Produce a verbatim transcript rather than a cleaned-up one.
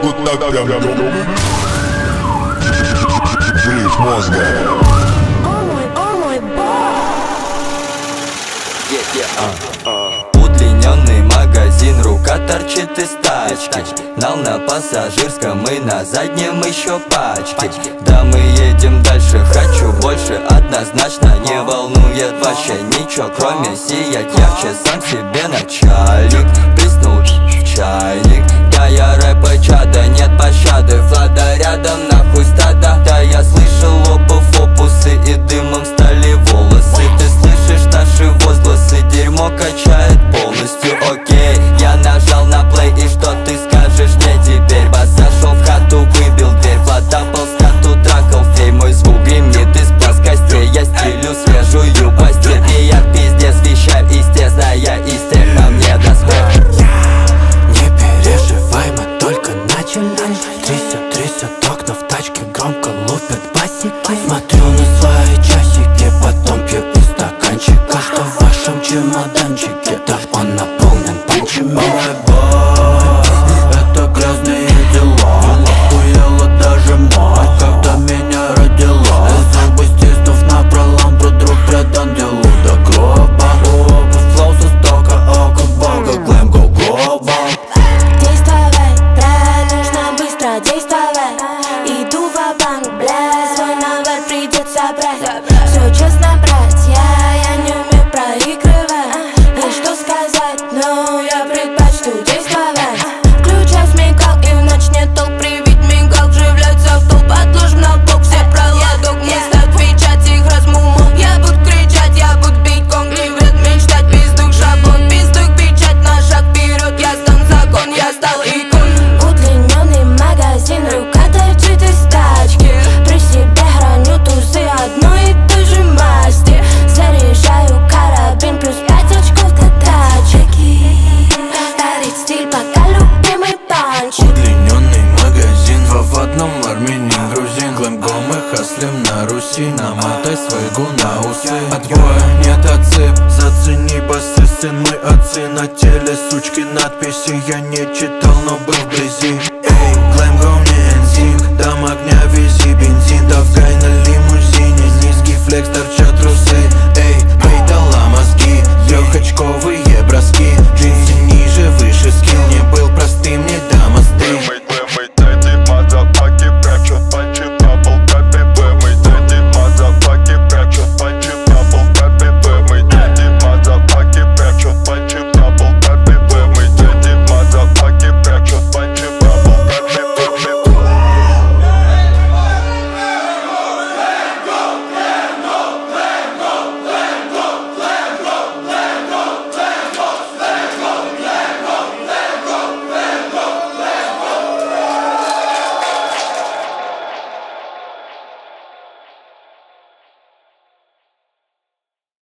вот так прям взрыв мозга. Удлиненный магазин, рука торчит из тачки. Нал на пассажирском и на заднем еще пачки. Да мы едем дальше, хочу больше, однозначно не волнует вообще ничего, кроме сиять ярче. Сам себе начальник, плеснул в чайник. Да я рэпа чада, нет пощады, Влада рядом, нахуй стада. Да я слышал обувь, опусы и дымом стали волосы. Ты слышишь наши возгласы, дерьмо качает полностью, окей. Я нажал на плей, и что ты скажешь мне теперь? Бас зашел в хату, выбил дверь, Влада полскату трахал фей. Мой звук гремит из плоскостей, я стилю свежую постель. И я пиздец вещаю, естественно, я из тех, а мне до смерти. Не переживай, мы только начали. Трясет, трясет окна в тачке, громко лупят басики. Смотрю на свои часики, потом пью из стаканчика. Что в вашем чемоданчике? Да он наполнен панчами. Мой бой, это грязные дела. Охуела даже мать, когда меня родила. Зубы стиснув напролом, друг друг предан делу до гроба. Оба флоу со стока, око бога, глэм го глобал. Действовать, брат, нужно быстро действовать. Иду ва-банк, бля, свой номер придется брать. Все честно, братья, я не умею проигрывать. Есть что сказать, но я предпочту действовать. Включай смекал, и в ночь нет толк привить мигал. Вживляться в толп, отложим на бок все проладок. Не стать отвечать их размумом. Я буду кричать, я буду бить конг. Не вред мечтать, пиздук шаблон. Пиздук печать на шаг вперед. Я стан закон, я стал икон. Удлиненный магазин, рука торчит из тачки. При себе храню тузы одной и той же масти. Заряжаю карабин, плюс пять очков до тачки. Дарит стиль, пока любимый панч. Удлиненный магазин, два в одном, армянин, грузин. Глэм го, мы хаслим на Руси. Намотай свойгу на усы. Отбоя нет, отсып, зацени басы. Сын, мы отцы, на теле сучки надписи. Я не читал, но был вблизи.